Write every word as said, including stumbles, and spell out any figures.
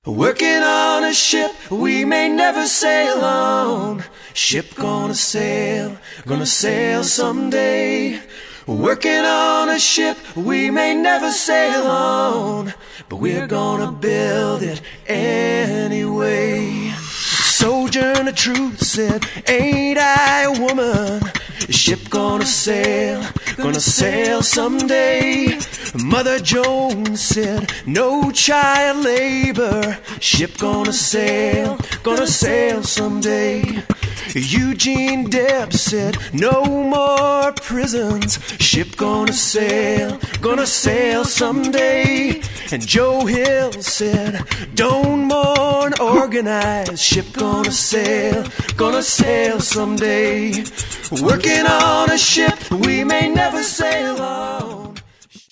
Working on a ship we may never sail on. Ship gonna sail, gonna sail someday. Working on a ship we may never sail on, but we're gonna build it anyway. Sojourner Truth said, ain't I a woman? Ship gonna sail, gonna sail someday. Mother Jones said, no child labor. Ship gonna sail, gonna sail someday. Eugene Debs said, no more prisons. Ship gonna sail, gonna sail someday. And Joe Hill said, don't mourn, organize. Ship gonna sail, gonna sail someday. Working on a ship we may never sail on.